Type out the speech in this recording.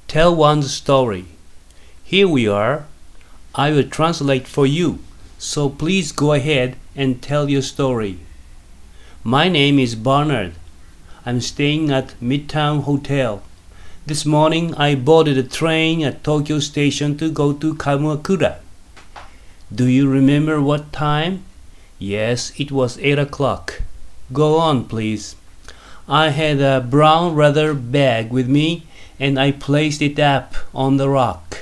Tell one's story. Here we are. I will translate for you, so please go ahead and tell your story. My name is Bernard. I'm staying at Midtown Hotel. This morning I boarded a train at Tokyo Station to go to Kamakura. Do you remember what time? Yes, it was 8 o'clock. Go on, please. I had a brown leather bag with me and I placed it up on the rock.